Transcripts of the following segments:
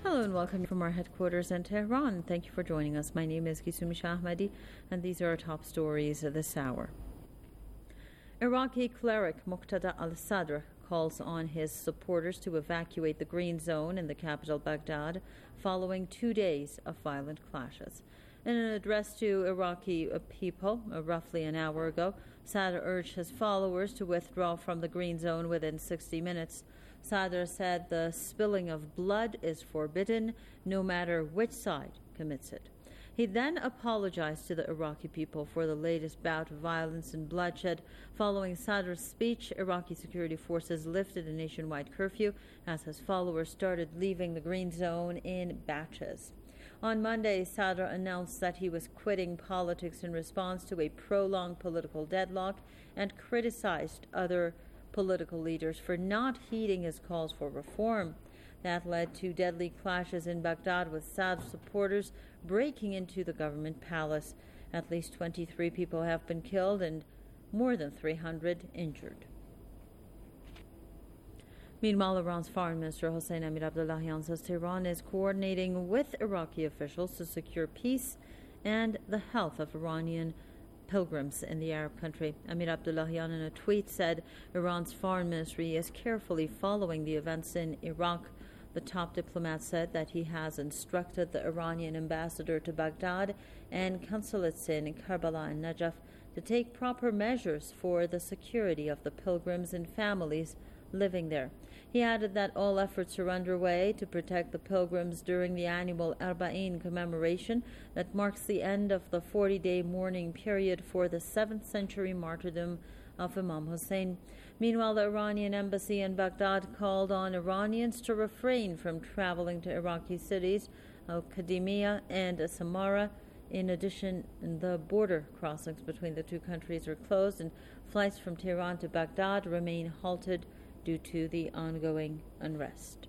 Hello and welcome from our headquarters in Tehran. Thank you for joining us. My name is Gisumi Shahmadi, and these are our top stories of this hour. Iraqi cleric Muqtada al-Sadr calls on his supporters to evacuate the Green Zone in the capital Baghdad following 2 days of violent clashes. In an address to Iraqi people roughly an hour ago, Sadr urged his followers to withdraw from the Green Zone within 60 minutes. Sadr said the spilling of blood is forbidden, no matter which side commits it. He then apologized to the Iraqi people for the latest bout of violence and bloodshed. Following Sadr's speech, Iraqi security forces lifted a nationwide curfew as his followers started leaving the Green Zone in batches. On Monday, Sadr announced that he was quitting politics in response to a prolonged political deadlock and criticized other political leaders for not heeding his calls for reform. That led to deadly clashes in Baghdad, with Sadr supporters breaking into the government palace. At least 23 people have been killed and more than 300 injured. Meanwhile, Iran's Foreign Minister Hossein Amir Abdullahian says Tehran is coordinating with Iraqi officials to secure peace and the health of Iranian pilgrims in the Arab country. Amir Abdullahian in a tweet said Iran's foreign ministry is carefully following the events in Iraq. The top diplomat said that he has instructed the Iranian ambassador to Baghdad and consulates in Karbala and Najaf to take proper measures for the security of the pilgrims and families living there. He added that all efforts are underway to protect the pilgrims during the annual Arba'in commemoration that marks the end of the 40-day mourning period for the 7th century martyrdom of Imam Hussein. Meanwhile, the Iranian embassy in Baghdad called on Iranians to refrain from traveling to Iraqi cities Al-Qadimiyah and Samarra. In addition, the border crossings between the two countries are closed, and flights from Tehran to Baghdad remain halted due to the ongoing unrest.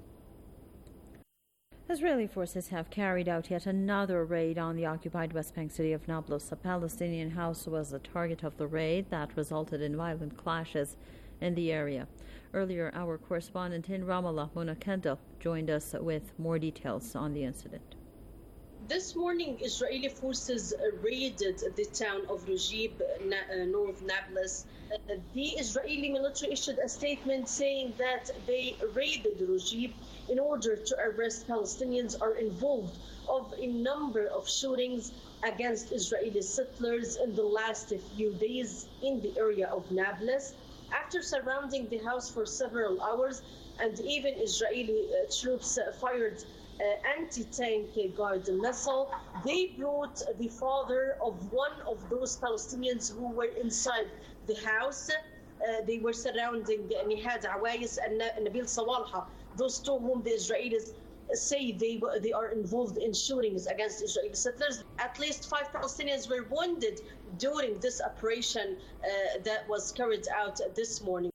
Israeli forces have carried out yet another raid on the occupied West Bank city of Nablus. A Palestinian house was the target of the raid that resulted in violent clashes in the area. Earlier, our correspondent in Ramallah, Mona Kendall, joined us with more details on the incident. This morning, Israeli forces raided the town of Rujib, North Nablus. The Israeli military issued a statement saying that they raided Rujib in order to arrest Palestinians are involved of a number of shootings against Israeli settlers in the last few days in the area of Nablus. After surrounding the house for several hours, and even Israeli troops fired anti-tank guard missile, they brought the father of one of those Palestinians who were inside the house. They were surrounding Nihad Awais and Nabil Sawalha, those two whom the Israelis say they are involved in shootings against Israeli settlers. At least 5 Palestinians were wounded during this operation that was carried out this morning.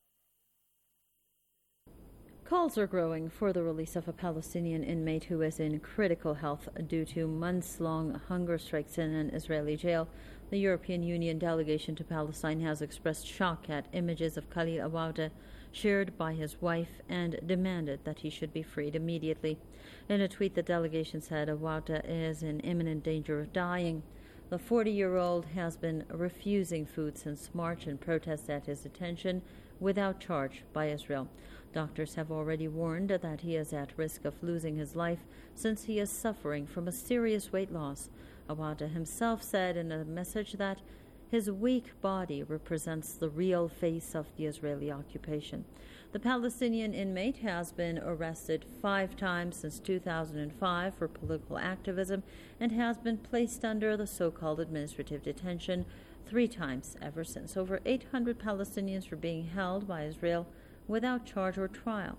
Calls are growing for the release of a Palestinian inmate who is in critical health due to months-long hunger strikes in an Israeli jail. The European Union delegation to Palestine has expressed shock at images of Khalil Awada shared by his wife and demanded that he should be freed immediately. In a tweet, the delegation said Awada is in imminent danger of dying. The 40-year-old has been refusing food since March in protest at his detention without charge by Israel. Doctors have already warned that he is at risk of losing his life since he is suffering from a serious weight loss. Awada himself said in a message that his weak body represents the real face of the Israeli occupation. The Palestinian inmate has been arrested 5 times since 2005 for political activism and has been placed under the so-called administrative detention 3 times ever since. Over 800 Palestinians were being held by Israel without charge or trial.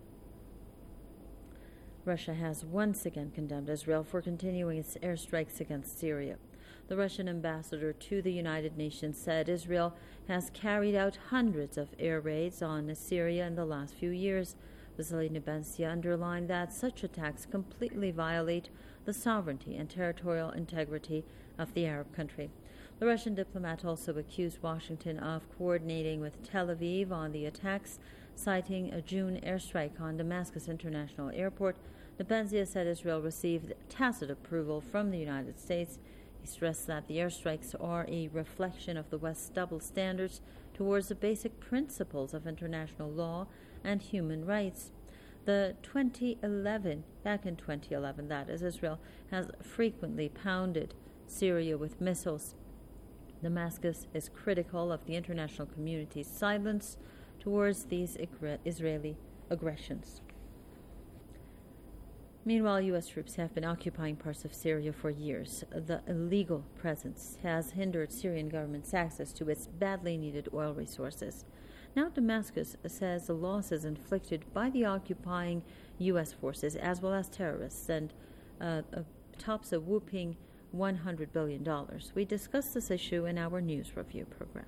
Russia has once again condemned Israel for continuing its airstrikes against Syria. The Russian ambassador to the United Nations said Israel has carried out hundreds of air raids on Syria in the last few years. Vasily Nebenzia underlined that such attacks completely violate the sovereignty and territorial integrity of the Arab country. The Russian diplomat also accused Washington of coordinating with Tel Aviv on the attacks, citing a June airstrike on Damascus International Airport Nebenzia said Israel received tacit approval from the United States. He stressed that the airstrikes are a reflection of the West's double standards towards the basic principles of international law and human rights. Back in 2011, that is, Israel has frequently pounded Syria with missiles. Damascus is critical of the international community's silence towards these Israeli aggressions. Meanwhile, U.S. troops have been occupying parts of Syria for years. The illegal presence has hindered Syrian government's access to its badly needed oil resources. Now Damascus says the losses inflicted by the occupying U.S. forces, as well as terrorists, and tops a whopping $100 billion. We discussed this issue in our news review program.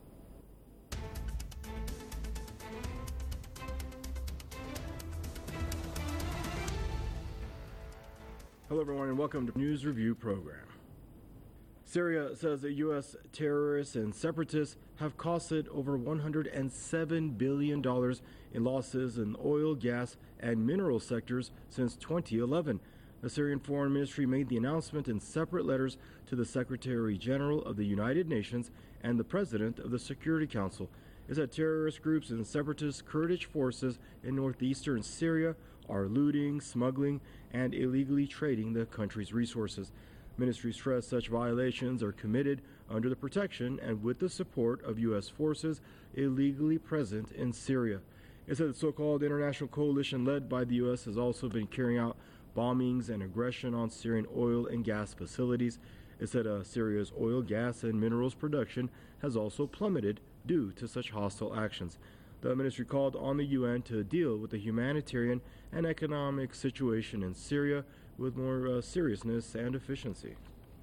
Hello everyone and welcome to News Review Program. Syria says that U.S. terrorists and separatists have costed over $107 billion in losses in oil, gas, and mineral sectors since 2011. The Syrian Foreign Ministry made the announcement in separate letters to the Secretary General of the United Nations and the President of the Security Council. It said terrorist groups and separatist Kurdish forces in northeastern Syria are looting, smuggling, and illegally trading the country's resources. Ministry stressed such violations are committed under the protection and with the support of U.S. forces illegally present in Syria. It said the so-called international coalition led by the U.S. has also been carrying out bombings and aggression on Syrian oil and gas facilities. It said Syria's oil, gas, and minerals production has also plummeted due to such hostile actions. The ministry called on the UN to deal with the humanitarian and economic situation in Syria with more seriousness and efficiency.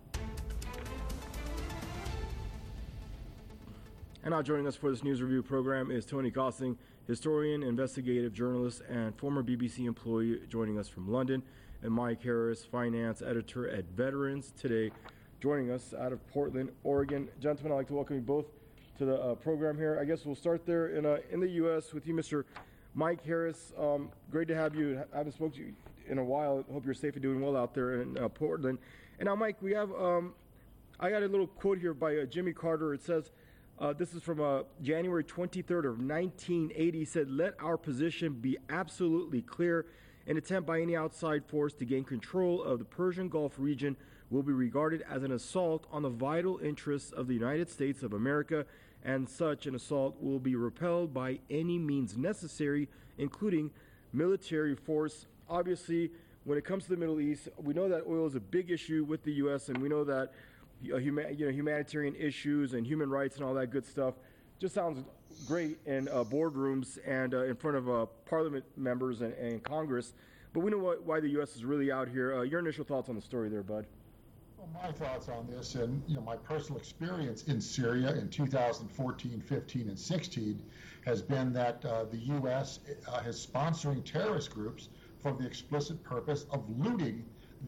And now joining us for this news review program is Tony Gosling, historian, investigative journalist, and former BBC employee joining us from London, and Mike Harris, finance editor at Veterans Today, joining us out of Portland, Oregon. Gentlemen, I'd like to welcome you both to the program here. I guess we'll start there in the U.S. with you, Mr. Mike Harris. Great to have you. I haven't spoken to you in a while. Hope you're safe and doing well out there in Portland. And now, Mike, we have I got a little quote here by Jimmy Carter. It says, this is from January 23rd of 1980. He said, "Let our position be absolutely clear. An attempt by any outside force to gain control of the Persian Gulf region will be regarded as an assault on the vital interests of the United States of America, and such an assault will be repelled by any means necessary, including military force." Obviously, when it comes to the Middle East, we know that oil is a big issue with the U.S., and we know that humanitarian issues and human rights and all that good stuff just sounds great in boardrooms and in front of parliament members and Congress. But we know why the U.S. is really out here. Your initial thoughts on the story there, Bud? Well, my thoughts on this, and my personal experience in Syria in 2014, 15, and 16 has been that the U.S. is sponsoring terrorist groups for the explicit purpose of looting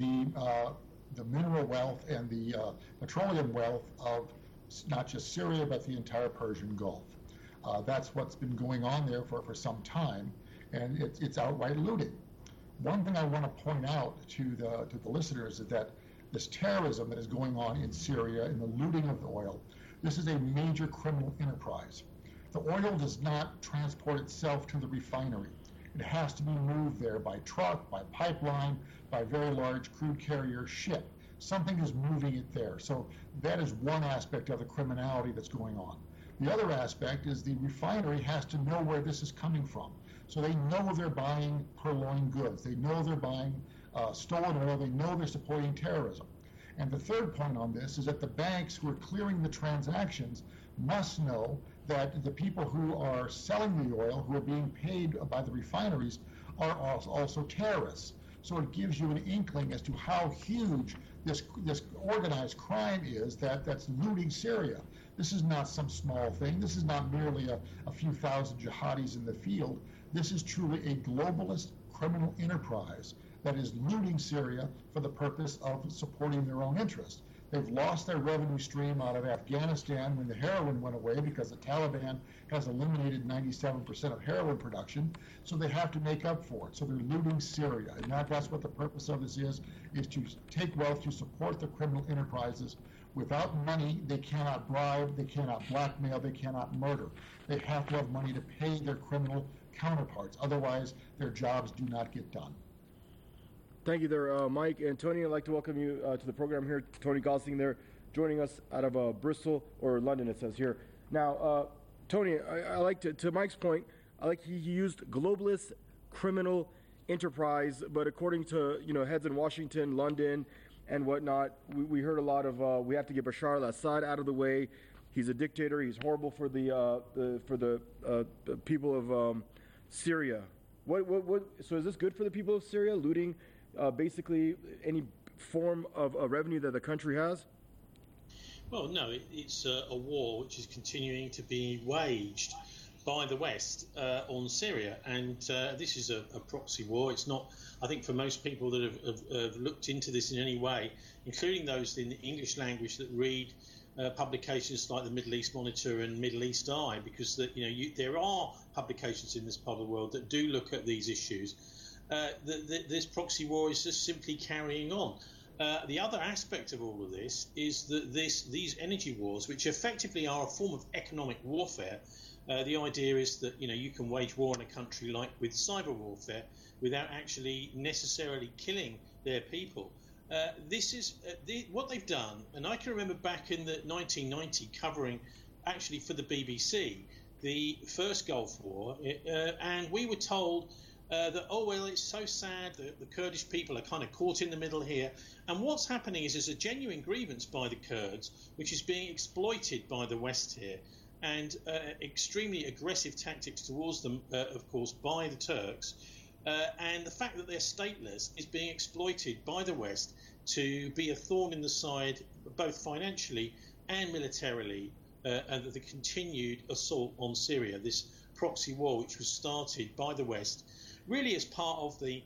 the mineral wealth and the petroleum wealth of not just Syria, but the entire Persian Gulf. That's what's been going on there for some time, and it's outright looting. One thing I want to point out to the listeners is that this terrorism that is going on in Syria and the looting of the oil, this is a major criminal enterprise. The oil does not transport itself to the refinery. It has to be moved there by truck, by pipeline, by very large crude carrier ship. Something is moving it there. So that is one aspect of the criminality that's going on. The other aspect is the refinery has to know where this is coming from. So they know they're buying purloined goods. They know they're buying stolen oil. They know they're supporting terrorism. And the third point on this is that the banks who are clearing the transactions must know that the people who are selling the oil, who are being paid by the refineries, are also terrorists. So it gives you an inkling as to how huge this organized crime is that's looting Syria. This is not some small thing. This is not merely a few thousand jihadis in the field. This is truly a globalist criminal enterprise that is looting Syria for the purpose of supporting their own interests. They've lost their revenue stream out of Afghanistan when the heroin went away because the Taliban has eliminated 97% of heroin production, so they have to make up for it. So they're looting Syria, and that's what the purpose of this is to take wealth to support the criminal enterprises. Without money, they cannot bribe, they cannot blackmail, they cannot murder. They have to have money to pay their criminal counterparts. Otherwise, their jobs do not get done. Thank you there, Mike. And Tony, I'd like to welcome you to the program here. Tony Gosling there, joining us out of Bristol, or London, it says here. Now, Tony, I like to Mike's point, I like he used globalist criminal enterprise, but according to, heads in Washington, London, and whatnot, we heard a lot of, we have to get Bashar al-Assad out of the way. He's a dictator. He's horrible for the people of Syria. So is this good for the people of Syria, looting basically any form of revenue that the country has? Well, no, it's a war which is continuing to be waged by the West on Syria, and this is a proxy war. It's not, I think, for most people that have looked into this in any way, including those in the English language that read publications like the Middle East Monitor and Middle East Eye, because there are publications in this part of the world that do look at these issues. This proxy war is just simply carrying on. The other aspect of all of this is that these energy wars, which effectively are a form of economic warfare, the idea is that you can wage war on a country like with cyber warfare without actually necessarily killing their people. This is what they've done, and I can remember back in the 1990 covering, actually for the BBC, the first Gulf War, and we were told that, it's so sad that the Kurdish people are kind of caught in the middle here. And what's happening is there's a genuine grievance by the Kurds, which is being exploited by the West here, and extremely aggressive tactics towards them, of course, by the Turks. And the fact that they're stateless is being exploited by the West to be a thorn in the side, both financially and militarily, and the continued assault on Syria, this proxy war which was started by the West, really as part of the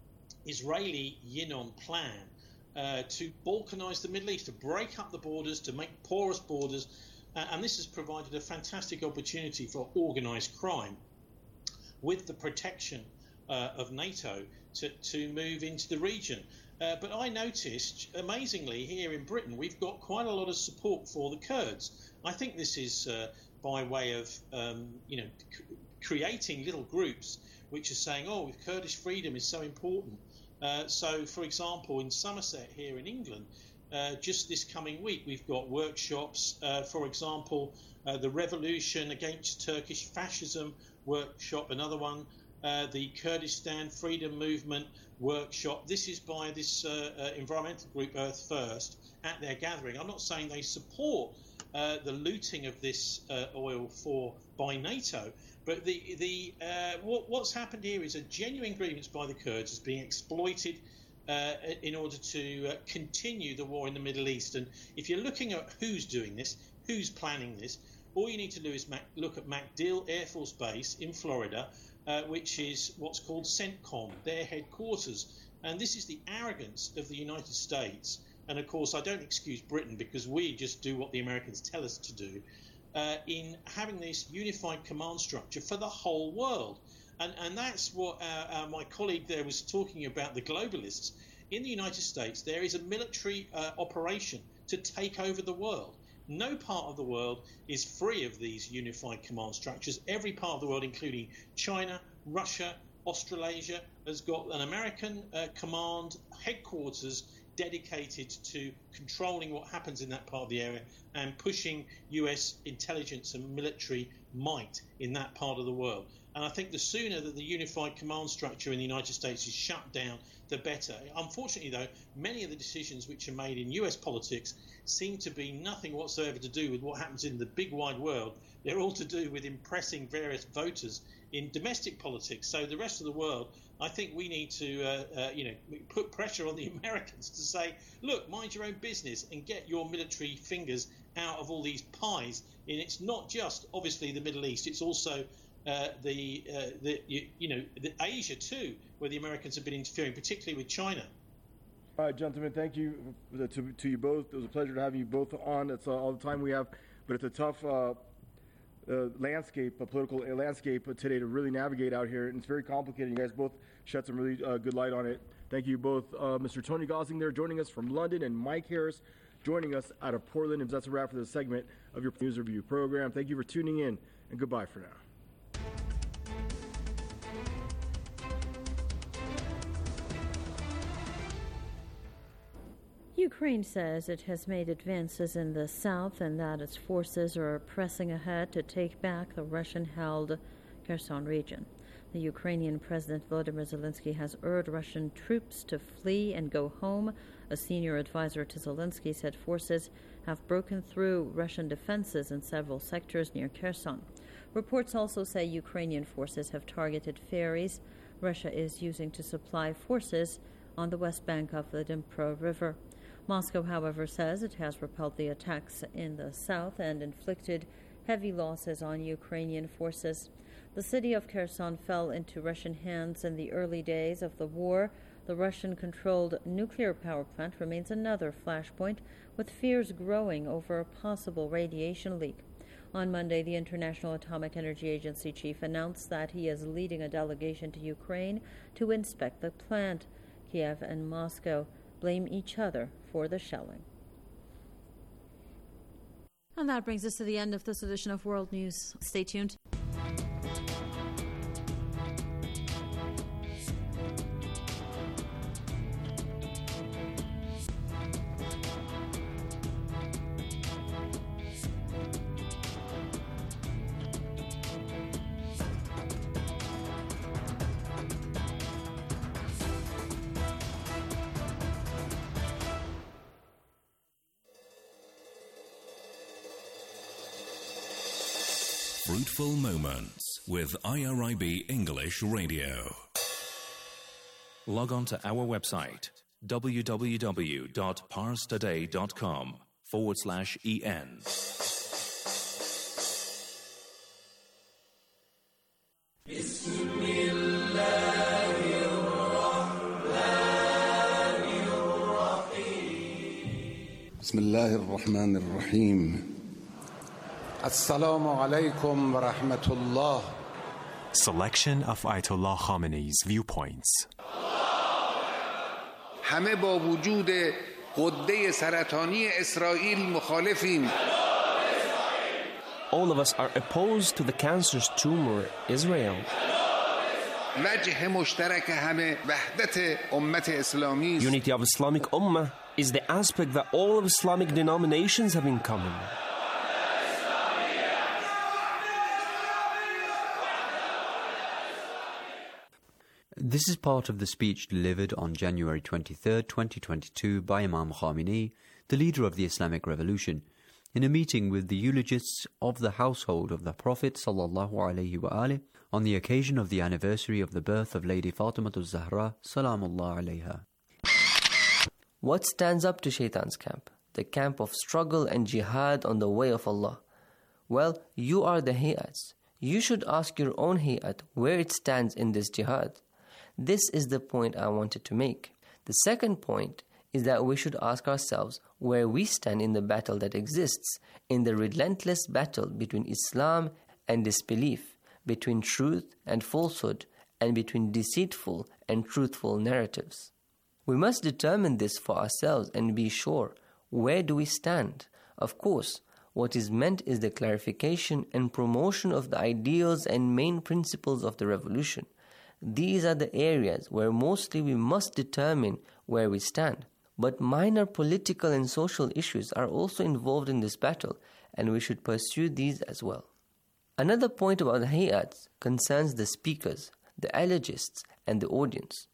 Israeli Yinon plan to balkanize the Middle East, to break up the borders, to make porous borders, and this has provided a fantastic opportunity for organized crime with the protection of NATO to move into the region. But I noticed, amazingly, here in Britain, we've got quite a lot of support for the Kurds. I think this is by way of, creating little groups which are saying, Kurdish freedom is so important. So, for example, in Somerset here in England, just this coming week, we've got workshops, for example, the Revolution Against Turkish Fascism workshop, another one, the Kurdistan Freedom Movement workshop. This is by this environmental group Earth First at their gathering. I'm not saying they support the looting of this oil by NATO, but what's happened here is a genuine grievance by the Kurds is being exploited in order to continue the war in the Middle East. And if you're looking at who's doing this, who's planning this, all you need to do is look at MacDill Air Force Base in Florida, which is what's called CENTCOM, their headquarters. And this is the arrogance of the United States. And, of course, I don't excuse Britain because we just do what the Americans tell us to do, in having this unified command structure for the whole world. And that's what my colleague there was talking about, the globalists. In the United States, there is a military operation to take over the world. No part of the world is free of these unified command structures. Every part of the world, including China, Russia, Australasia, has got an American command headquarters dedicated to controlling what happens in that part of the area and pushing US intelligence and military might in that part of the world. And I think the sooner that the unified command structure in the United States is shut down, the better. Unfortunately, though, many of the decisions which are made in US politics seem to be nothing whatsoever to do with what happens in the big wide world. They're all to do with impressing various voters in domestic politics. So the rest of the world, I think we need to put pressure on the Americans to say, look, mind your own business and get your military fingers out of all these pies. And it's not just, obviously, the Middle East. It's also the Asia, too, where the Americans have been interfering, particularly with China. All right, gentlemen, thank you to you both. It was a pleasure to have you both on. That's all the time we have, but it's a tough landscape, a political landscape today to really navigate out here, and it's very complicated. You guys both shed some really good light on it. Thank you both, Mr. Tony Gosling there joining us from London, and Mike Harris joining us out of Portland. And that's a wrap for this segment of your News Review program. Thank you for tuning in, and goodbye for now. Ukraine says it has made advances in the south and that its forces are pressing ahead to take back the Russian-held Kherson region. The Ukrainian President Volodymyr Zelensky has urged Russian troops to flee and go home. A senior advisor to Zelensky said forces have broken through Russian defenses in several sectors near Kherson. Reports also say Ukrainian forces have targeted ferries Russia is using to supply forces on the west bank of the Dnipro River. Moscow, however, says it has repelled the attacks in the south and inflicted heavy losses on Ukrainian forces. The city of Kherson fell into Russian hands in the early days of the war. The Russian-controlled nuclear power plant remains another flashpoint, with fears growing over a possible radiation leak. On Monday, the International Atomic Energy Agency chief announced that he is leading a delegation to Ukraine to inspect the plant. Kiev and Moscow blame each other for the shelling. And that brings us to the end of this edition of World News. Stay tuned. Fruitful Moments with IRIB English Radio. Log on to our website www.parstoday.com/en. بسم الله الرحمن الرحيم. Assalamu alaikum wa rahmatullah. Selection of Ayatollah Khamenei's viewpoints. همه با وجود غده سرطانی اسرائیل مخالفیم. All of us are opposed to the cancerous tumor Israel. وجه مشترک همه وحدت امت اسلامی. Unity of Islamic Ummah is the aspect that all of Islamic denominations have in common. This is part of the speech delivered on January 23, 2022 by Imam Khamenei, the leader of the Islamic Revolution, in a meeting with the eulogists of the household of the Prophet ﷺ on the occasion of the anniversary of the birth of Lady Fatimah az-Zahra Salamullah alayha. What stands up to Shaitan's camp? The camp of struggle and jihad on the way of Allah. Well, you are the hay'ats. You should ask your own hay'at where it stands in this jihad. This is the point I wanted to make. The second point is that we should ask ourselves where we stand in the battle that exists, in the relentless battle between Islam and disbelief, between truth and falsehood, and between deceitful and truthful narratives. We must determine this for ourselves and be sure, where do we stand? Of course, what is meant is the clarification and promotion of the ideals and main principles of the revolution. These are the areas where mostly we must determine where we stand. But minor political and social issues are also involved in this battle, and we should pursue these as well. Another point about the hay'ats concerns the speakers, the eulogists, and the audience.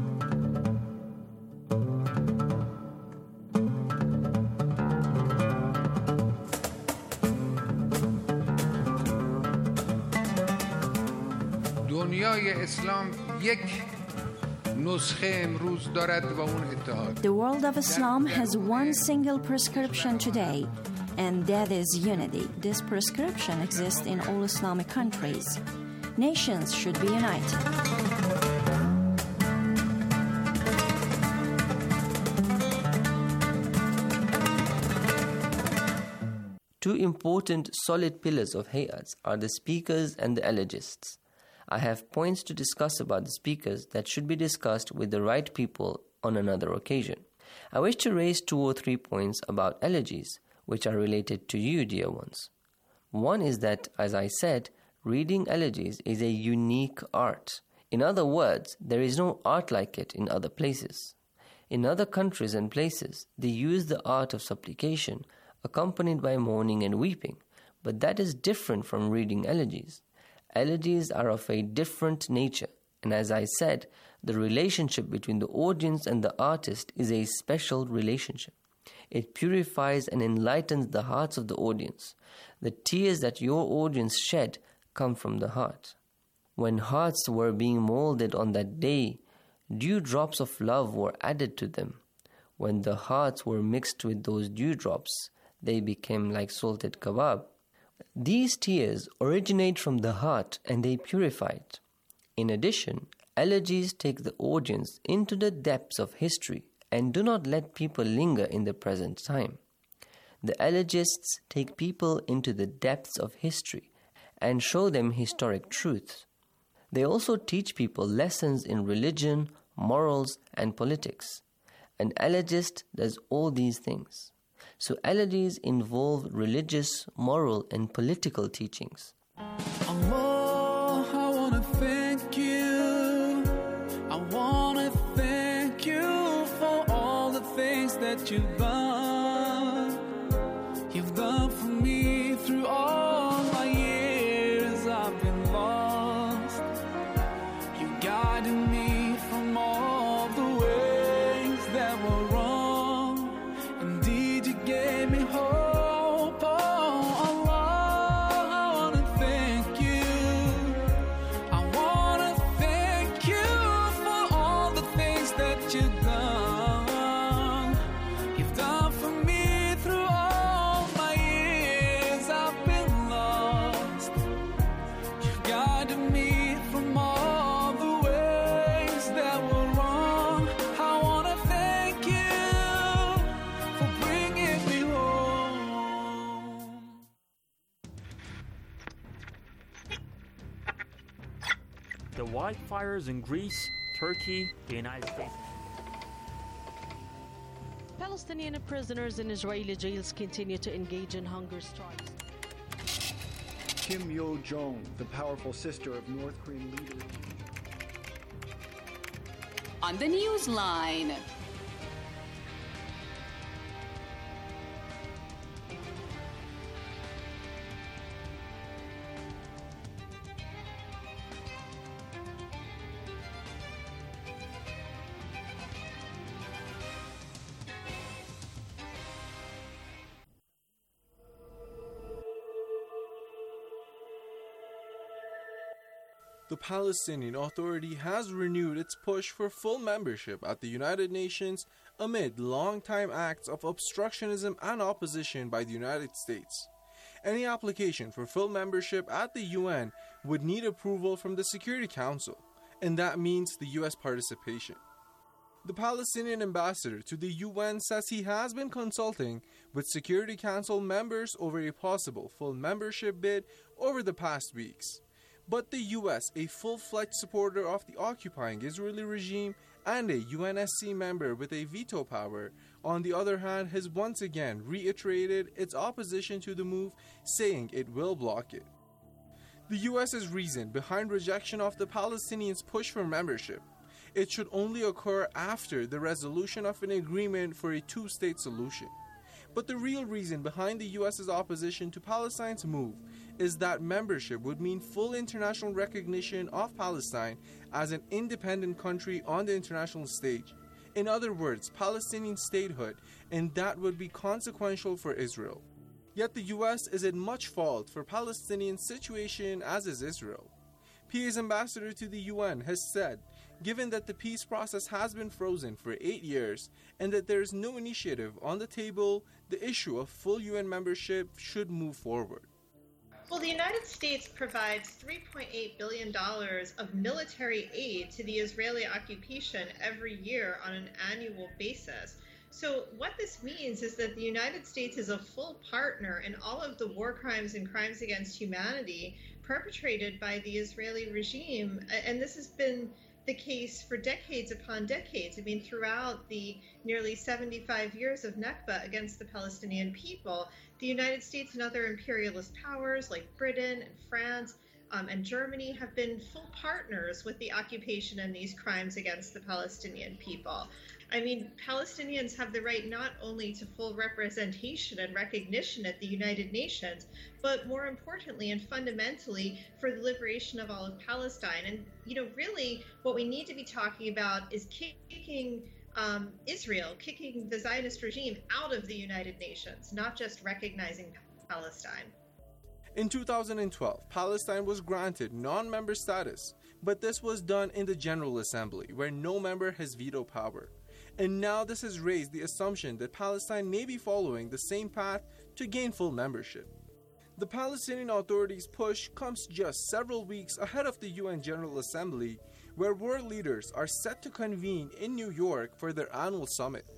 The world of Islam has one single prescription today, and that is unity. This prescription exists in all Islamic countries. Nations should be united. two important solid pillars of hay'ats are the speakers and the elegists. I have points to discuss about the speakers that should be discussed with the right people on another occasion. I wish to raise 2 or 3 points about elegies, which are related to you, dear ones. One is that, as I said, reading elegies is a unique art. In other words, there is no art like it in other places. In other countries and places, they use the art of supplication, accompanied by mourning and weeping, but that is different from reading elegies. Elegies are of a different nature, and as I said, the relationship between the audience and the artist is a special relationship. It purifies and enlightens the hearts of the audience. The tears that your audience shed come from the heart. When hearts were being molded on that day, dewdrops of love were added to them. When the hearts were mixed with those dewdrops, they became like salted kebab. These tears originate from the heart and they purify it. In addition, elegies take the audience into the depths of history and do not let people linger in the present time. The elegists take people into the depths of history and show them historic truths. They also teach people lessons in religion, morals, and politics. An elegist does all these things. So elegies involve religious, moral, and political teachings. Allah, I want to thank you. I want to thank you for all the things that you've done. You've done for me through all my years I've been lost. You guided me from all the ways that were wrong. Indeed, you gave me hope. Oh, Allah, I want to thank you. I want to thank you for all the things that you've done. You've done for me through all my years I've been lost. You've guided me from all the ways that were wrong. I want to thank you for bringing me home. The wildfires in Greece, Turkey, the United States. Palestinian prisoners in Israeli jails continue to engage in hunger strikes. Kim Yo-jong, the powerful sister of North Korean leader. On the Newsline. The Palestinian Authority has renewed its push for full membership at the United Nations amid long-time acts of obstructionism and opposition by the United States. Any application for full membership at the UN would need approval from the Security Council, and that means the US participation. The Palestinian ambassador to the UN says he has been consulting with Security Council members over a possible full membership bid over the past weeks. But the US, a full-fledged supporter of the occupying Israeli regime and a UNSC member with a veto power, on the other hand, has once again reiterated its opposition to the move, saying it will block it. The US's reason behind rejection of the Palestinians' push for membership: it should only occur after the resolution of an agreement for a two-state solution. But the real reason behind the US's opposition to Palestine's move is that membership would mean full international recognition of Palestine as an independent country on the international stage. In other words, Palestinian statehood, and that would be consequential for Israel. Yet the US is at much fault for Palestinian situation, as is Israel. PA's ambassador to the UN has said, given that the peace process has been frozen for 8 years and that there is no initiative on the table, the issue of full UN membership should move forward. Well, the United States provides $3.8 billion of military aid to the Israeli occupation every year on an annual basis. So what this means is that the United States is a full partner in all of the war crimes and crimes against humanity perpetrated by the Israeli regime. And this has been the case for decades upon decades. I mean, throughout the nearly 75 years of Nakba against the Palestinian people, the United States and other imperialist powers like Britain and France and Germany have been full partners with the occupation and these crimes against the Palestinian people. I mean, Palestinians have the right not only to full representation and recognition at the United Nations, but more importantly and fundamentally for the liberation of all of Palestine. And, really what we need to be talking about is kicking Israel, kicking the Zionist regime out of the United Nations, not just recognizing Palestine. In 2012, Palestine was granted non-member status, but this was done in the General Assembly, where no member has veto power. And now this has raised the assumption that Palestine may be following the same path to gain full membership. The Palestinian Authority's push comes just several weeks ahead of the UN General Assembly, where world leaders are set to convene in New York for their annual summit.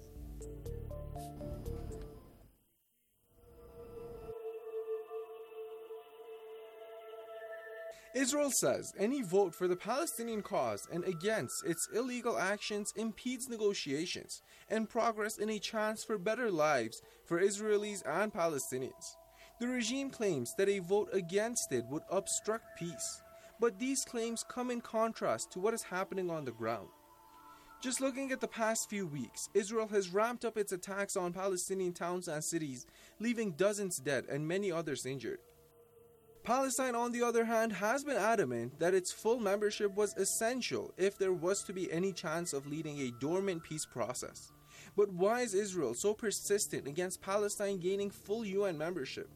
Israel says any vote for the Palestinian cause and against its illegal actions impedes negotiations and progress in a chance for better lives for Israelis and Palestinians. The regime claims that a vote against it would obstruct peace, but these claims come in contrast to what is happening on the ground. Just looking at the past few weeks, Israel has ramped up its attacks on Palestinian towns and cities, leaving dozens dead and many others injured. Palestine, on the other hand, has been adamant that its full membership was essential if there was to be any chance of leading a dormant peace process. But why is Israel so persistent against Palestine gaining full UN membership?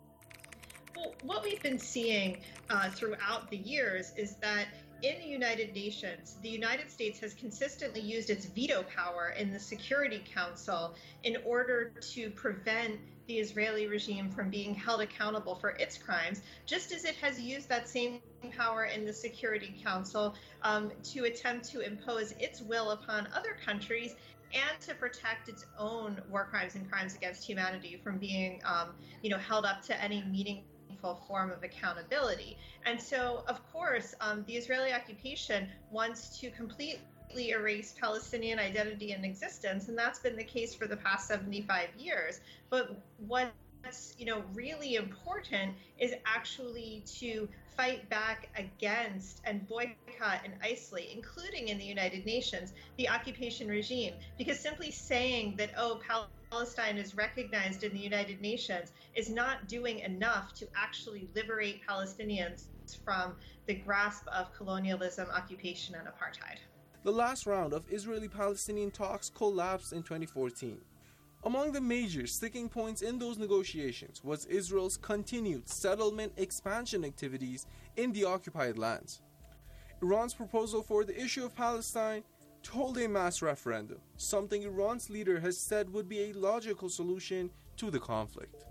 Well, what we've been seeing throughout the years is that in the United Nations, the United States has consistently used its veto power in the Security Council in order to prevent the Israeli regime from being held accountable for its crimes, just as it has used that same power in the Security Council to attempt to impose its will upon other countries and to protect its own war crimes and crimes against humanity from being, held up to any meaningful form of accountability. And so, of course, the Israeli occupation wants to completely erase Palestinian identity and existence, and that's been the case for the past 75 years. But what's really important is actually to fight back against and boycott and isolate, including in the United Nations, the occupation regime, because simply saying that Palestine is recognized in the United Nations is not doing enough to actually liberate Palestinians from the grasp of colonialism, occupation, and apartheid. The last round of Israeli-Palestinian talks collapsed in 2014. Among the major sticking points in those negotiations was Israel's continued settlement expansion activities in the occupied lands. Iran's proposal for the issue of Palestine to hold a mass referendum, something Iran's leader has said would be a logical solution to the conflict.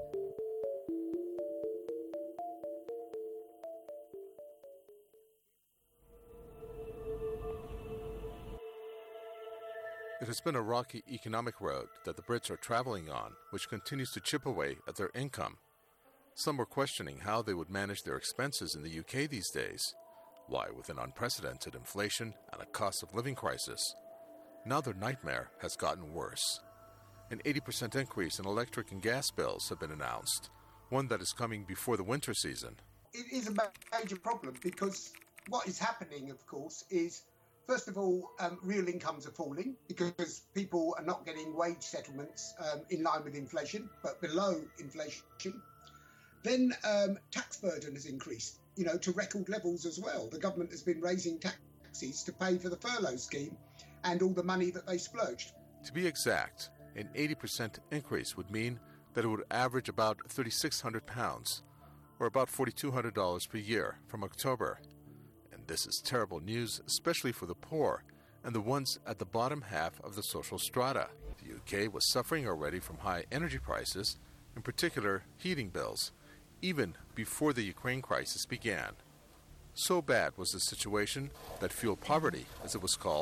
It has been a rocky economic road that the Brits are traveling on, which continues to chip away at their income. Some were questioning how they would manage their expenses in the UK these days. Why, with an unprecedented inflation and a cost of living crisis, now their nightmare has gotten worse. An 80% increase in electric and gas bills have been announced, one that is coming before the winter season. It is a major problem because what is happening, of course, is first of all, real incomes are falling because people are not getting wage settlements in line with inflation, but below inflation. Then tax burden has increased, to record levels as well. The government has been raising taxes to pay for the furlough scheme and all the money that they splurged. To be exact, an 80% increase would mean that it would average about £3,600, or about $4,200 per year from October. This is terrible news, especially for the poor and the ones at the bottom half of the social strata. The UK was suffering already from high energy prices, in particular heating bills, even before the Ukraine crisis began. So bad was the situation that fuel poverty, as it was called,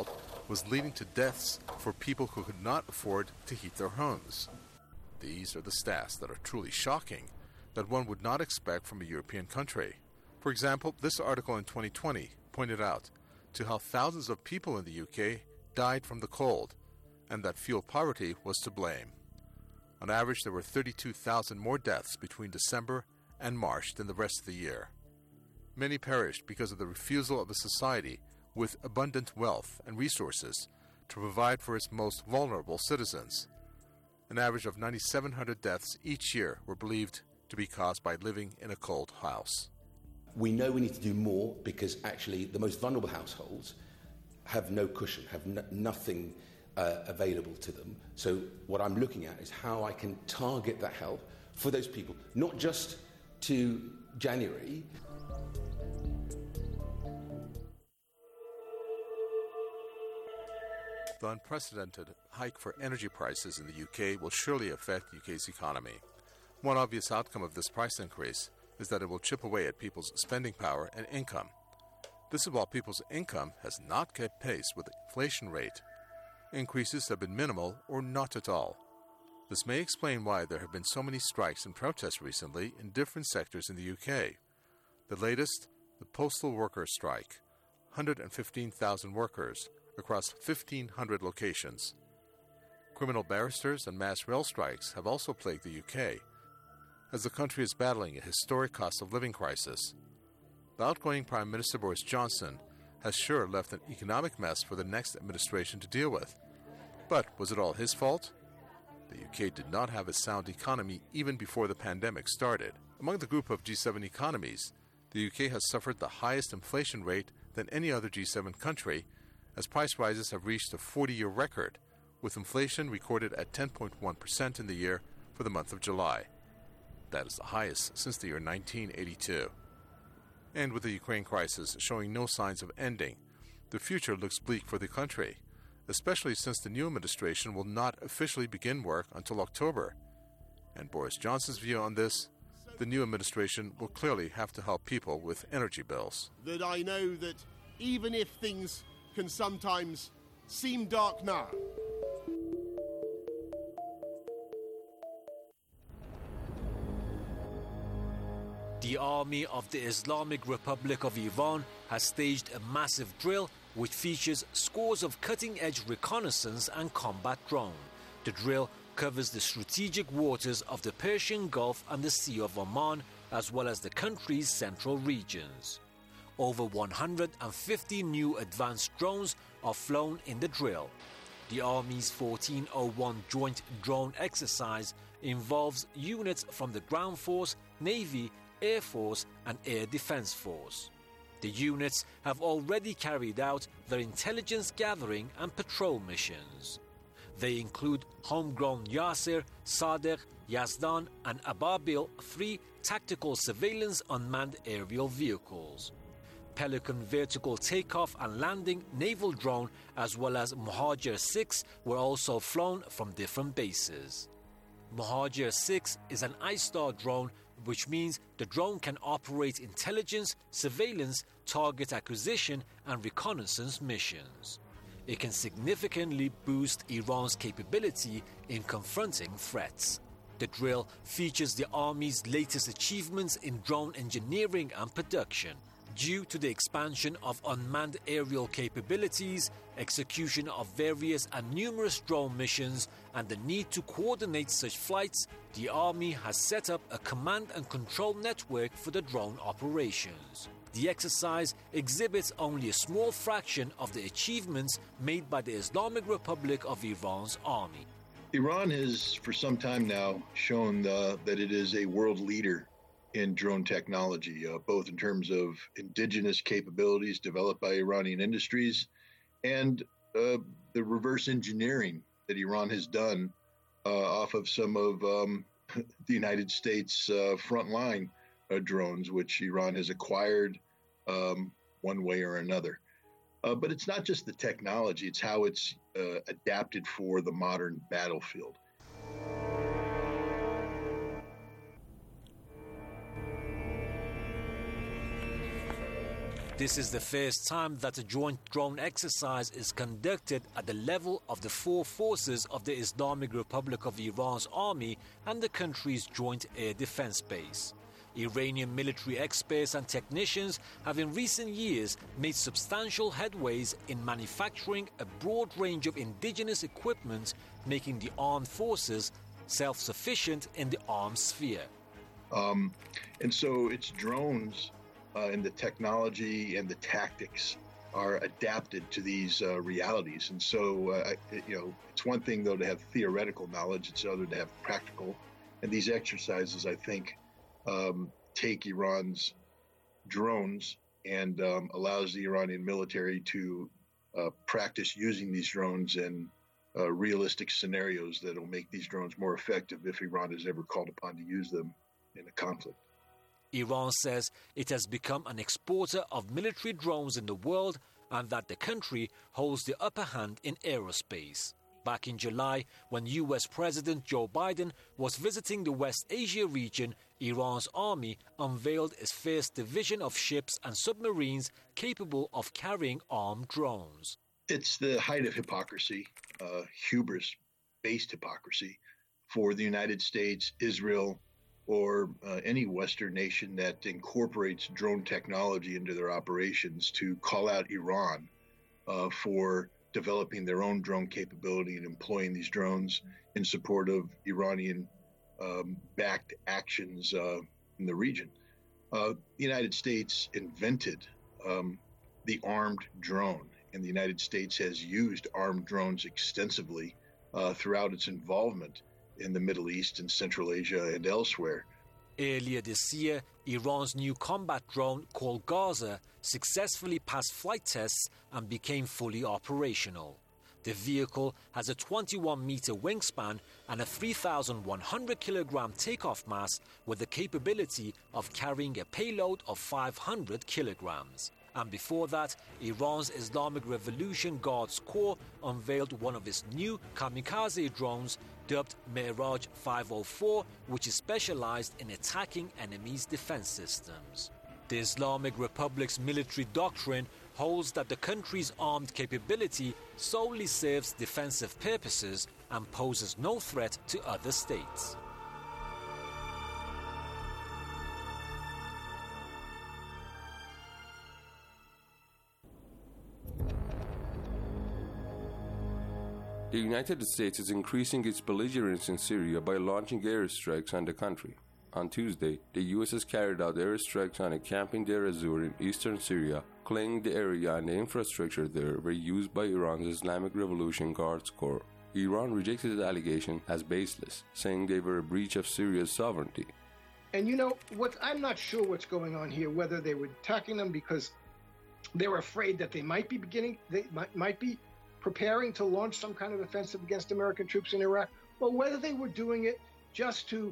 was leading to deaths for people who could not afford to heat their homes. These are the stats that are truly shocking, that one would not expect from a European country. For example, this article in 2020 pointed out to how thousands of people in the UK died from the cold, and that fuel poverty was to blame. On average, there were 32,000 more deaths between December and March than the rest of the year. Many perished because of the refusal of a society with abundant wealth and resources to provide for its most vulnerable citizens. An average of 9,700 deaths each year were believed to be caused by living in a cold house. We know we need to do more because actually the most vulnerable households have no cushion, have nothing available to them. So what I'm looking at is how I can target that help for those people, not just to January. The unprecedented hike for energy prices in the UK will surely affect the UK's economy. One obvious outcome of this price increase is that it will chip away at people's spending power and income. This is while people's income has not kept pace with the inflation rate. Increases have been minimal or not at all. This may explain why there have been so many strikes and protests recently in different sectors in the UK. The latest, the postal workers' strike, 115,000 workers across 1,500 locations. Criminal barristers and mass rail strikes have also plagued the UK, as the country is battling a historic cost of living crisis. The outgoing Prime Minister Boris Johnson has sure left an economic mess for the next administration to deal with. But was it all his fault? The UK did not have a sound economy even before the pandemic started. Among the group of G7 economies, the UK has suffered the highest inflation rate than any other G7 country, as price rises have reached a 40-year record, with inflation recorded at 10.1% in the year for the month of July. That is the highest since the year 1982. And with the Ukraine crisis showing no signs of ending, the future looks bleak for the country, especially since the new administration will not officially begin work until October. And Boris Johnson's view on this, the new administration will clearly have to help people with energy bills. That I know that even if things can sometimes seem dark now, the army of the Islamic Republic of Iran has staged a massive drill which features scores of cutting-edge reconnaissance and combat drones. The drill covers the strategic waters of the Persian Gulf and the Sea of Oman, as well as the country's central regions. Over 150 new advanced drones are flown in the drill. The Army's 1401 Joint Drone Exercise involves units from the Ground Force, Navy, Air Force and Air Defense Force. The units have already carried out their intelligence gathering and patrol missions. They include homegrown Yasser, Sadr, Yazdan and Ababil 3 tactical surveillance unmanned aerial vehicles. Pelican vertical takeoff and landing naval drone as well as Muhajir 6 were also flown from different bases. Muhajir 6 is an I-Star drone, which means the drone can operate intelligence, surveillance, target acquisition and reconnaissance missions. It can significantly boost Iran's capability in confronting threats. The drill features the Army's latest achievements in drone engineering and production. Due to the expansion of unmanned aerial capabilities, execution of various and numerous drone missions, and the need to coordinate such flights, the Army has set up a command and control network for the drone operations. The exercise exhibits only a small fraction of the achievements made by the Islamic Republic of Iran's army. Iran has, for some time now, shown that it is a world leader in drone technology, both in terms of indigenous capabilities developed by Iranian industries and the reverse engineering that Iran has done off of some of the United States frontline drones, which Iran has acquired one way or another. But it's not just the technology, it's how it's adapted for the modern battlefield. This is the first time that a joint drone exercise is conducted at the level of the four forces of the Islamic Republic of Iran's army and the country's joint air defense base. Iranian military experts and technicians have in recent years made substantial headways in manufacturing a broad range of indigenous equipment, making the armed forces self-sufficient in the arms sphere. And so it's drones and the technology and the tactics are adapted to these realities. And so, it's one thing, though, to have theoretical knowledge. It's another to have practical. And these exercises, I think, take Iran's drones and allows the Iranian military to practice using these drones in realistic scenarios that will make these drones more effective if Iran is ever called upon to use them in a conflict. Iran says it has become an exporter of military drones in the world and that the country holds the upper hand in aerospace. Back in July, when US President Joe Biden was visiting the West Asia region, Iran's army unveiled its first division of ships and submarines capable of carrying armed drones. It's the height of hypocrisy, hubris-based hypocrisy, for the United States, Israel, or any Western nation that incorporates drone technology into their operations to call out Iran for developing their own drone capability and employing these drones in support of Iranian-backed actions in the region. The United States invented the armed drone, and the United States has used armed drones extensively throughout its involvement in the Middle East and Central Asia and elsewhere. Earlier this year, Iran's new combat drone called Gaza successfully passed flight tests and became fully operational. The vehicle has a 21-meter wingspan and a 3,100-kilogram takeoff mass with the capability of carrying a payload of 500 kilograms. And before that, Iran's Islamic Revolution Guards Corps unveiled one of its new kamikaze drones dubbed Miraj 504, which is specialized in attacking enemies' defense systems. The Islamic Republic's military doctrine holds that the country's armed capability solely serves defensive purposes and poses no threat to other states. The United States is increasing its belligerence in Syria by launching airstrikes on the country. On Tuesday, the U.S. has carried out airstrikes on a camp in Deir ez-Zor in eastern Syria, claiming the area and the infrastructure there were used by Iran's Islamic Revolution Guards Corps. Iran rejected the allegation as baseless, saying they were a breach of Syria's sovereignty. And I'm not sure what's going on here, whether they were attacking them because they were afraid that they might be preparing to launch some kind of offensive against American troops in Iraq, or whether they were doing it just to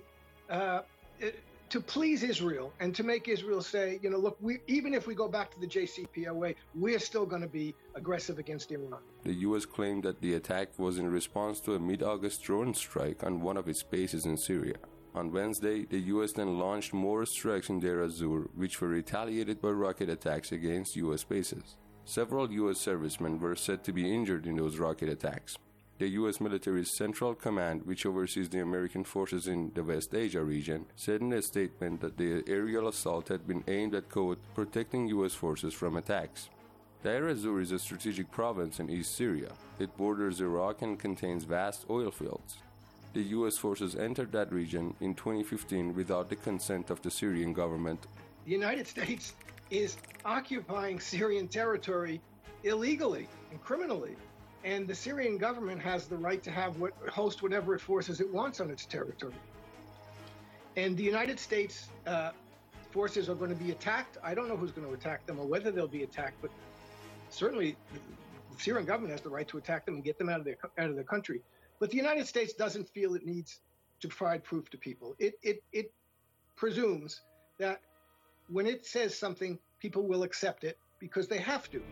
please Israel and to make Israel say, look, even if we go back to the JCPOA, we're still going to be aggressive against Iran. The U.S. claimed that the attack was in response to a mid-August drone strike on one of its bases in Syria. On Wednesday, the U.S. then launched more strikes in Deir ez-Zor, which were retaliated by rocket attacks against U.S. bases. Several U.S. servicemen were said to be injured in those rocket attacks. The U.S. military's Central Command, which oversees the American forces in the West Asia region, said in a statement that the aerial assault had been aimed at, quote, protecting U.S. forces from attacks. Deir ez-Zor is a strategic province in East Syria. It borders Iraq and contains vast oil fields. The U.S. forces entered that region in 2015 without the consent of the Syrian government. The United States is occupying Syrian territory illegally and criminally. And the Syrian government has the right to host whatever forces it wants on its territory. And the United States forces are going to be attacked. I don't know who's going to attack them or whether they'll be attacked, but certainly the Syrian government has the right to attack them and get them out of their country. But the United States doesn't feel it needs to provide proof to people. It presumes that when it says something, people will accept it because they have to.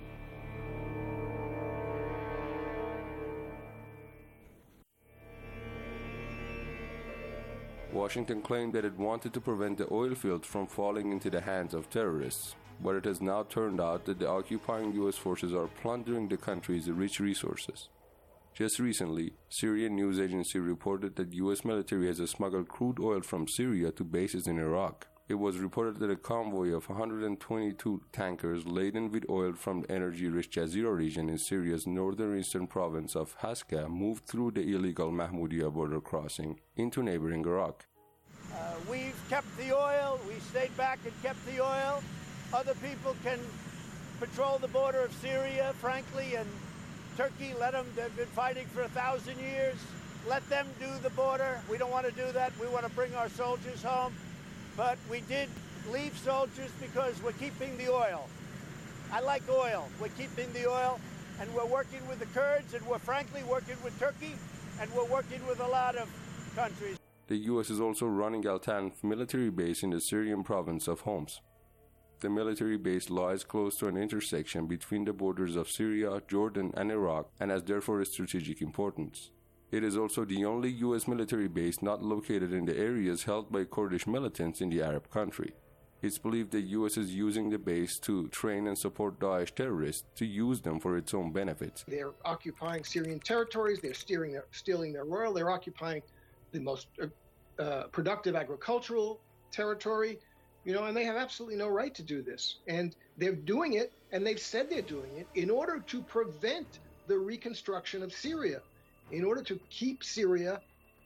Washington claimed that it wanted to prevent the oil field from falling into the hands of terrorists. but it has now turned out that the occupying U.S. forces are plundering the country's rich resources. Just recently, Syrian news agency reported that U.S. military has smuggled crude oil from Syria to bases in Iraq. It was reported that a convoy of 122 tankers laden with oil from the energy-rich Jazeera region in Syria's northeastern province of Haska moved through the illegal Mahmoudiya border crossing into neighboring Iraq. We've kept the oil, we stayed back and kept the oil. Other people can patrol the border of Syria, frankly, and Turkey, let them, they've been fighting for 1,000 years. Let them do the border. We don't want to do that. We want to bring our soldiers home. But we did leave soldiers because we're keeping the oil. I like oil. We're keeping the oil, and we're working with the Kurds, and we're frankly working with Turkey, and we're working with a lot of countries. The U.S. is also running Al-Tanf military base in the Syrian province of Homs. The military base lies close to an intersection between the borders of Syria, Jordan, and Iraq, and has therefore a strategic importance. It is also the only U.S. military base not located in the areas held by Kurdish militants in the Arab country. It's believed the U.S. is using the base to train and support Daesh terrorists to use them for its own benefit. They're occupying Syrian territories, they're stealing their oil, they're occupying the most productive agricultural territory, and they have absolutely no right to do this. And they're doing it, and they've said they're doing it, in order to prevent the reconstruction of Syria, in order to keep Syria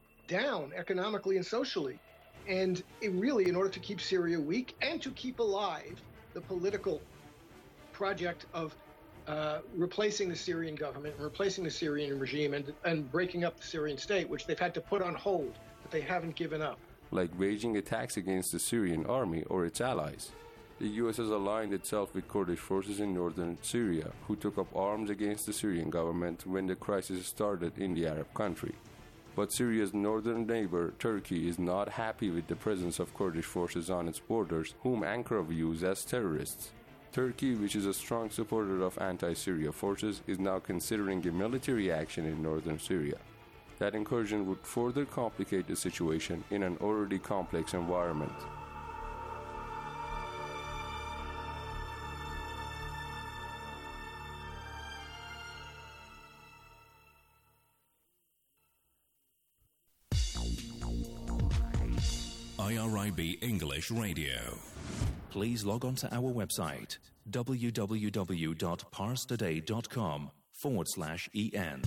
down economically and socially, and in order to keep Syria weak and to keep alive the political project of replacing the Syrian government, replacing the Syrian regime, and breaking up the Syrian state, which they've had to put on hold, but they haven't given up. Like waging attacks against the Syrian army or its allies. The U.S. has aligned itself with Kurdish forces in northern Syria, who took up arms against the Syrian government when the crisis started in the Arab country. But Syria's northern neighbor, Turkey, is not happy with the presence of Kurdish forces on its borders, whom Ankara views as terrorists. Turkey, which is a strong supporter of anti-Syria forces, is now considering a military action in northern Syria. That incursion would further complicate the situation in an already complex environment. IRIB English Radio. Please log on to our website www.parstoday.com/en.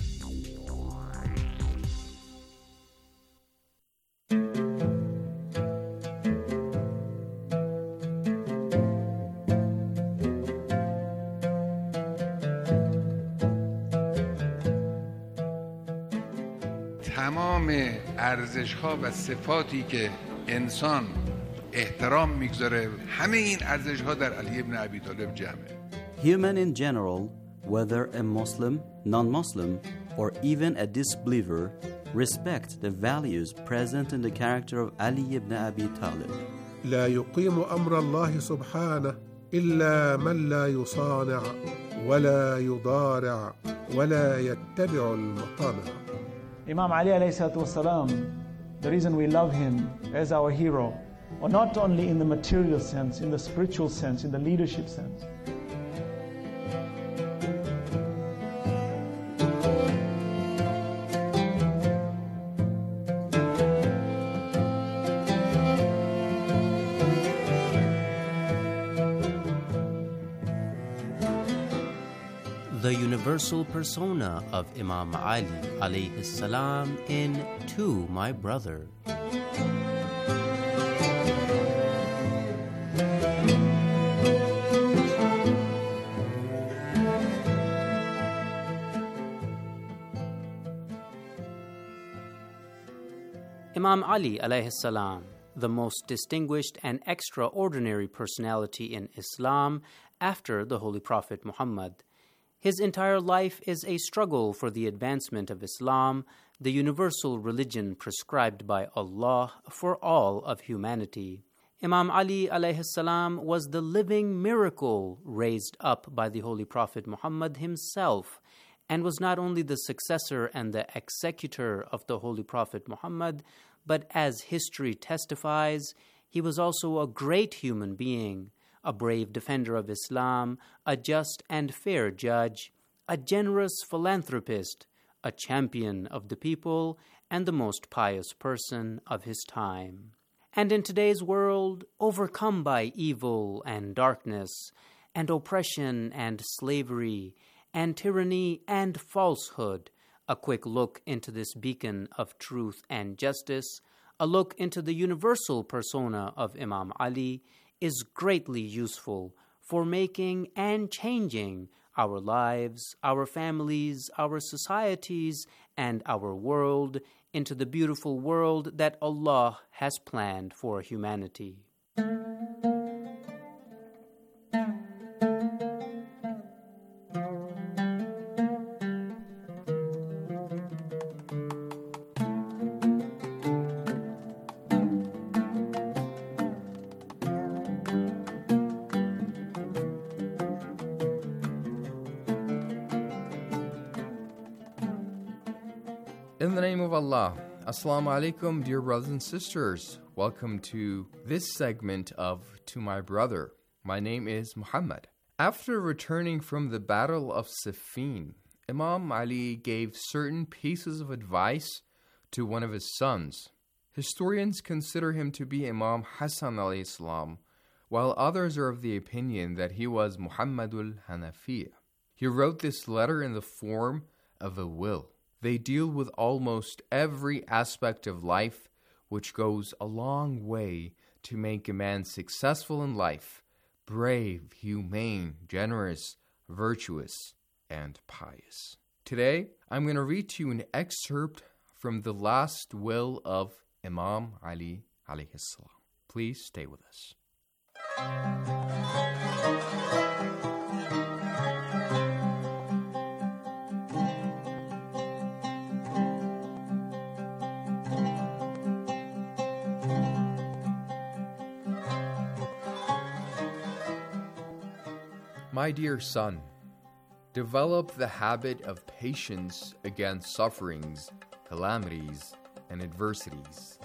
تمام ارزش‌ها و صفاتی که انسان احترام میگذاره همه این ارزش‌ها در علی ابن ابی طالب جمعه. Human in general, whether a Muslim, non-Muslim, or even a disbeliever, respect the values present in the character of Ali ibn Abi Talib. لا يقيم أمر الله سبحانه إلا من لا يصانع ولا يضارع ولا يتبع المطامع. Imam Ali alayhi salatu wasalam, the reason we love him as our hero, or not only in the material sense, in the spiritual sense, in the leadership sense. The universal persona of Imam Ali alayhi salam in To My Brother. Imam Ali alayhi salam, the most distinguished and extraordinary personality in Islam after the Holy Prophet Muhammad. His entire life is a struggle for the advancement of Islam, the universal religion prescribed by Allah for all of humanity. Imam Ali alayhi salam was the living miracle raised up by the Holy Prophet Muhammad himself, and was not only the successor and the executor of the Holy Prophet Muhammad, but as history testifies, he was also a great human being, a brave defender of Islam, a just and fair judge, a generous philanthropist, a champion of the people, and the most pious person of his time. And in today's world, overcome by evil and darkness, and oppression and slavery, and tyranny and falsehood, a quick look into this beacon of truth and justice, a look into the universal persona of Imam Ali, is greatly useful for making and changing our lives, our families, our societies, and our world into the beautiful world that Allah has planned for humanity. In the name of Allah, Assalamu alaikum, dear brothers and sisters. Welcome to this segment of To My Brother. My name is Muhammad. After returning from the Battle of Siffin, Imam Ali gave certain pieces of advice to one of his sons. Historians consider him to be Imam Hassan alayhi salam, while others are of the opinion that he was Muhammadul Hanafiya. He wrote this letter in the form of a will. They deal with almost every aspect of life, which goes a long way to make a man successful in life, brave, humane, generous, virtuous, and pious. Today, I'm going to read to you an excerpt from the last will of Imam Ali alayhi salam. Please stay with us. My dear son, develop the habit of patience against sufferings, calamities, and adversities.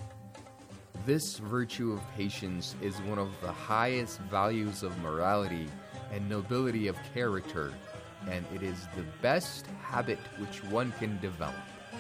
This virtue of patience is one of the highest values of morality and nobility of character, and it is the best habit which one can develop.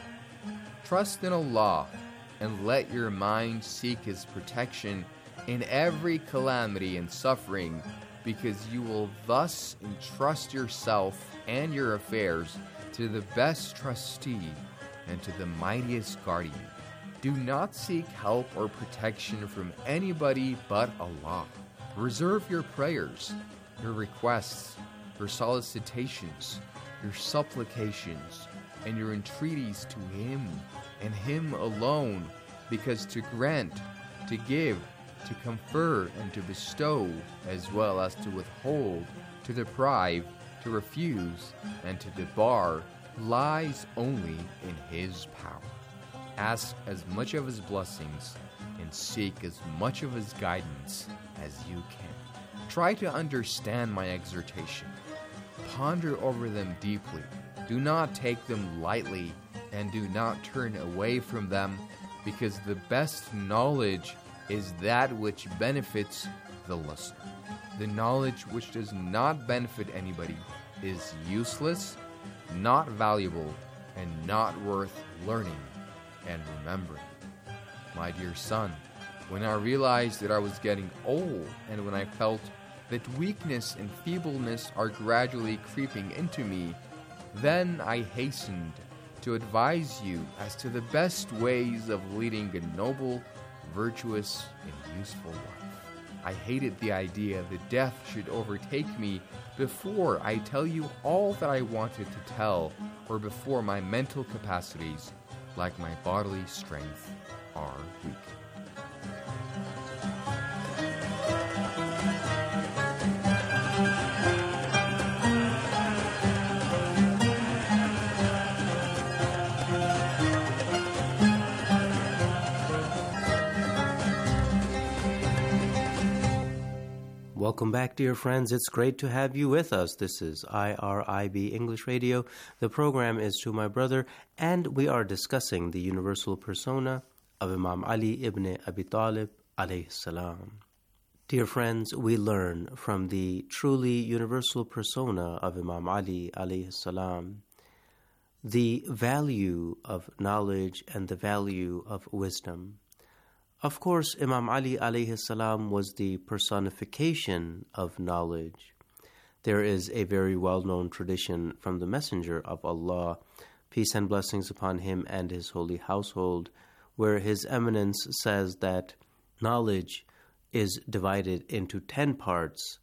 Trust in Allah and let your mind seek His protection in every calamity and suffering, because you will thus entrust yourself and your affairs to the best trustee and to the mightiest guardian. Do not seek help or protection from anybody but Allah. Reserve your prayers, your requests, your solicitations, your supplications, and your entreaties to Him and Him alone, because to grant, to give, to confer and to bestow, as well as to withhold, to deprive, to refuse, and to debar, lies only in His power. Ask as much of His blessings and seek as much of His guidance as you can. Try to understand my exhortation. Ponder over them deeply. Do not take them lightly, and do not turn away from them, because the best knowledge is that which benefits the listener. The knowledge which does not benefit anybody is useless, not valuable, and not worth learning and remembering. My dear son, when I realized that I was getting old, and when I felt that weakness and feebleness are gradually creeping into me, then I hastened to advise you as to the best ways of leading a noble, virtuous, and useful life. I hated the idea that death should overtake me before I tell you all that I wanted to tell, or before my mental capacities, like my bodily strength, are weak. Welcome back, dear friends. It's great to have you with us. This is IRIB English Radio. The program is To My Brother, and we are discussing the universal persona of Imam Ali ibn Abi Talib alayhi salam. Dear friends, we learn from the truly universal persona of Imam Ali alayhi salam the value of knowledge and the value of wisdom. Of course, Imam Ali alayhi salam was the personification of knowledge. There is a very well-known tradition from the Messenger of Allah, peace and blessings upon him and his holy household, where His Eminence says that knowledge is divided into 10 parts.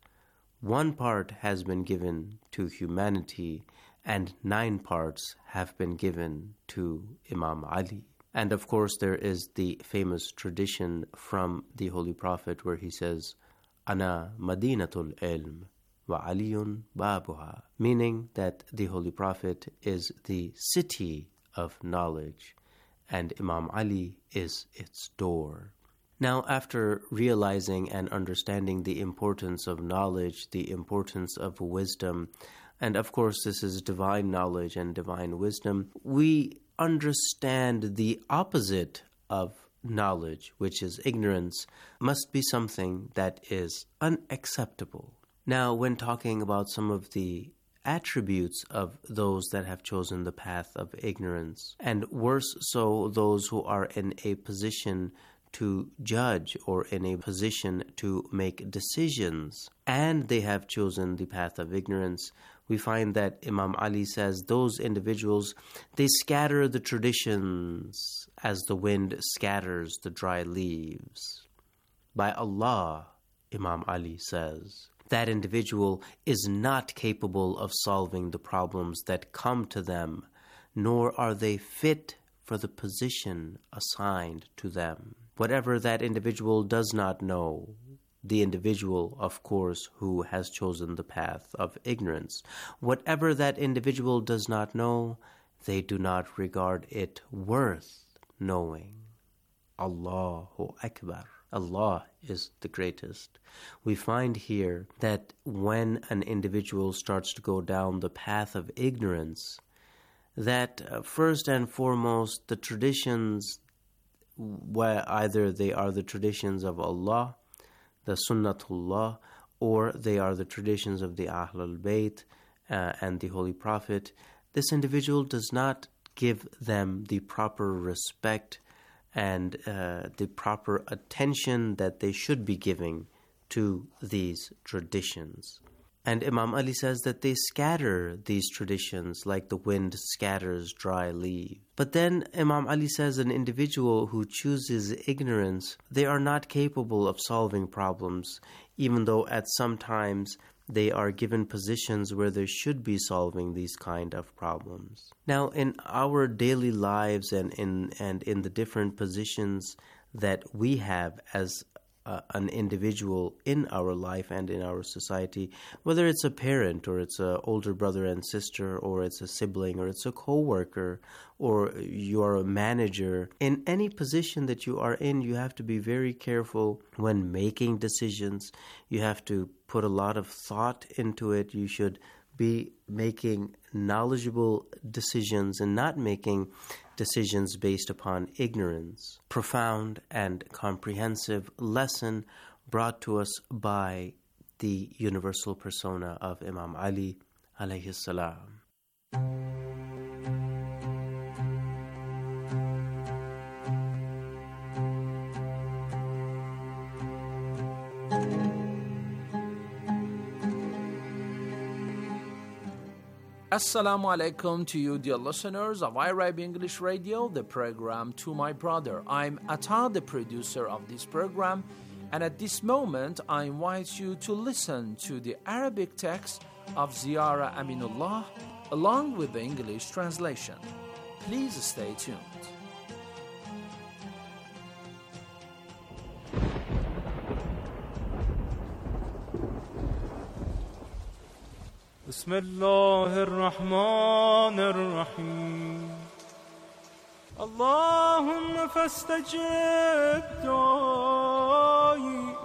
1 part has been given to humanity, and 9 parts have been given to Imam Ali. And of course, there is the famous tradition from the Holy Prophet where he says, Ana Madinatul Ilm wa Aliyun Babuha, meaning that the Holy Prophet is the city of knowledge and Imam Ali is its door. Now, after realizing and understanding the importance of knowledge, the importance of wisdom, and of course this is divine knowledge and divine wisdom, we understand the opposite of knowledge, which is ignorance, must be something that is unacceptable. Now, when talking about some of the attributes of those that have chosen the path of ignorance, and worse so those who are in a position to judge or in a position to make decisions, and they have chosen the path of ignorance, we find that Imam Ali says those individuals, they scatter the traditions as the wind scatters the dry leaves. By Allah, Imam Ali says, that individual is not capable of solving the problems that come to them, nor are they fit for the position assigned to them. Whatever that individual does not know, the individual, of course, who has chosen the path of ignorance, whatever that individual does not know, they do not regard it worth knowing. Allahu Akbar. Allah is the greatest. We find here that when an individual starts to go down the path of ignorance, that first and foremost, the traditions, where either they are the traditions of Allah, the Sunnatullah, or they are the traditions of the Ahlul Bayt and the Holy Prophet, this individual does not give them the proper respect and the proper attention that they should be giving to these traditions. And Imam Ali says that they scatter these traditions like the wind scatters dry leaves. But then Imam Ali says an individual who chooses ignorance, they are not capable of solving problems, even though at some times they are given positions where they should be solving these kind of problems. Now, in our daily lives and in the different positions that we have as an individual in our life and in our society, whether it's a parent or it's an older brother and sister or it's a sibling or it's a co-worker or you're a manager, in any position that you are in, you have to be very careful when making decisions. You have to put a lot of thought into it. You should be making knowledgeable decisions and not making decisions based upon ignorance. Profound and comprehensive lesson brought to us by the universal persona of Imam Ali alayhi salam. Assalamu alaikum to you, dear listeners of iRib English Radio, the program To My Brother. I'm Atta, the producer of this program, and at this moment I invite you to listen to the Arabic text of Ziyara Aminullah along with the English translation. Please stay tuned. بسم الله الرحمن الرحيم اللهم فاستجب دعائي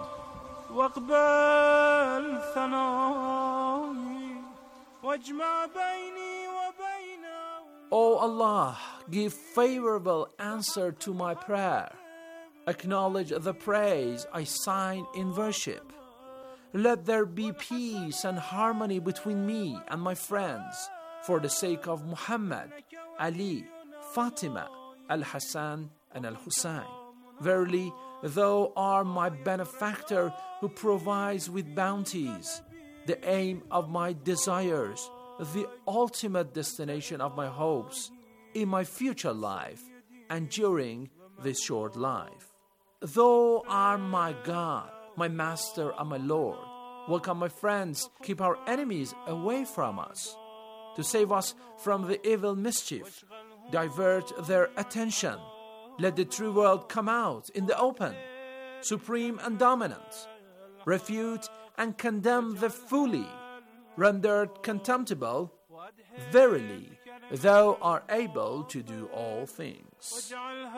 واقبل ثنائي واجمع بيني وبينه. O Allah, give favorable answer to my prayer Acknowledge the praise I sign in worship. Let there be peace and harmony between me and my friends for the sake of Muhammad, Ali, Fatima, Al-Hassan and Al-Hussein. Verily, Thou art my benefactor who provides with bounties, the aim of my desires, the ultimate destination of my hopes in my future life and during this short life. Thou art my God, my Master and my Lord. Welcome my friends, keep our enemies away from us. To save us from the evil mischief, divert their attention. Let the true world come out in the open, supreme and dominant. Refute and condemn the folly, rendered contemptible. Verily, Thou art able to do all things.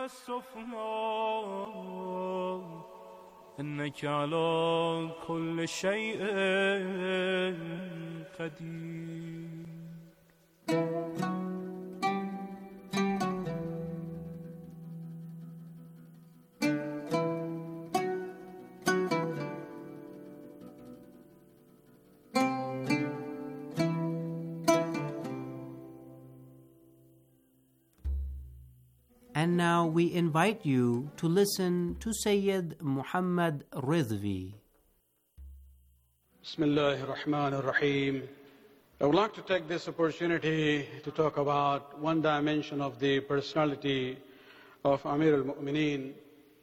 إنك على كل شيء قدير. And now we invite you to listen to Sayyid Muhammad Ridvi. Bismillahir Rahmanir Rahim. I would like to take this opportunity to talk about one dimension of the personality of Amir al-Mu'mineen,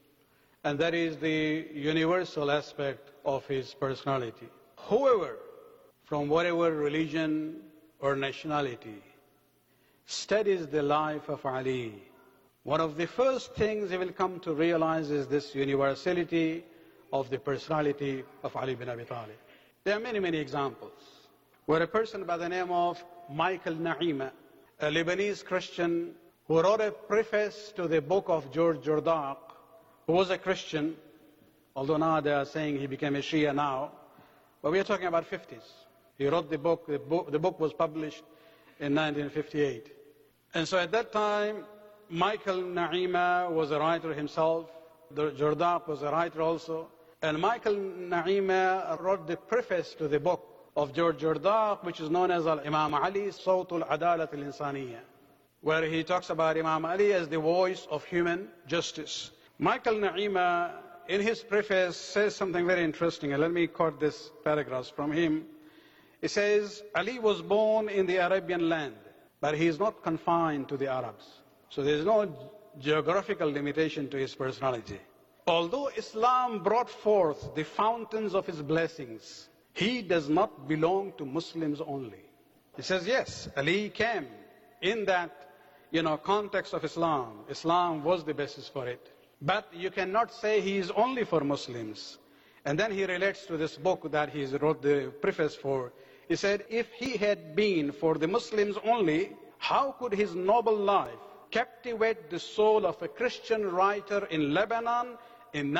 and that is the universal aspect of his personality. Whoever, from whatever religion or nationality, studies the life of Ali, one of the first things he will come to realize is this universality of the personality of Ali bin Abi Talib. There are many, many examples where a person by the name of Michael Naima, a Lebanese Christian who wrote a preface to the book of George Jordan, who was a Christian, although now they are saying he became a Shia now, but we are talking about 50s. He wrote the book, the book was published in 1958. And so at that time, Michael Naima was a writer himself, Jordan was a writer also, and Michael Naima wrote the preface to the book of George Jordan, which is known as Imam Ali, Sawt al-Adalat al-Insaniyya, where he talks about Imam Ali as the voice of human justice. Michael Naima, in his preface, says something very interesting, and let me quote this paragraph from him. He says, Ali was born in the Arabian land, but he is not confined to the Arabs. So there is no geographical limitation to his personality. Although Islam brought forth the fountains of his blessings, he does not belong to Muslims only. He says, yes, Ali came in that, context of Islam. Islam was the basis for it. But you cannot say he is only for Muslims. And then he relates to this book that he wrote the preface for. He said, if he had been for the Muslims only, how could his noble life captivate the soul of a Christian writer in Lebanon in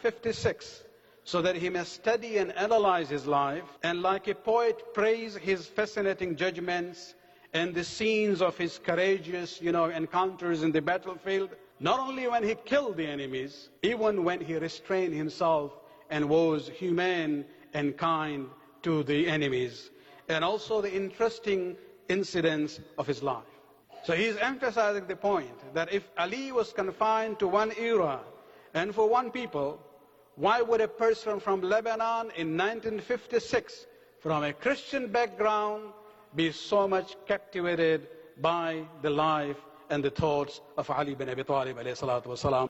1956, so that he may study and analyze his life, and like a poet praise his fascinating judgments and the scenes of his courageous, encounters in the battlefield, not only when he killed the enemies, even when he restrained himself and was humane and kind to the enemies, and also the interesting incidents of his life. So he is emphasizing the point that if Ali was confined to one era and for one people, why would a person from Lebanon in 1956, from a Christian background, be so much captivated by the life and the thoughts of Ali bin Abi Talib alayhi salatu wasalam?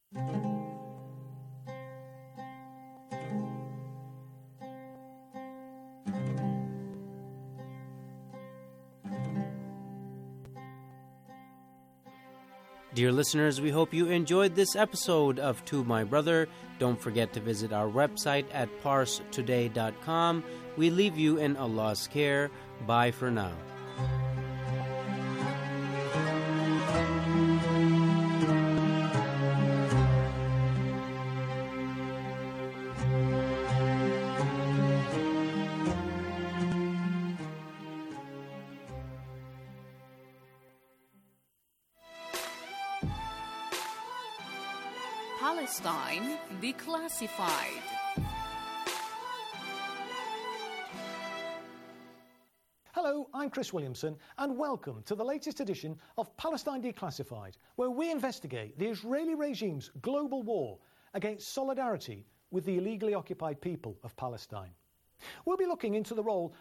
Dear listeners, we hope you enjoyed this episode of To My Brother. Don't forget to visit our website at parstoday.com. We leave you in Allah's care. Bye for now. Palestine Declassified. Hello, I'm Chris Williamson, and welcome to the latest edition of Palestine Declassified, where we investigate the Israeli regime's global war against solidarity with the illegally occupied people of Palestine. We'll be looking into the role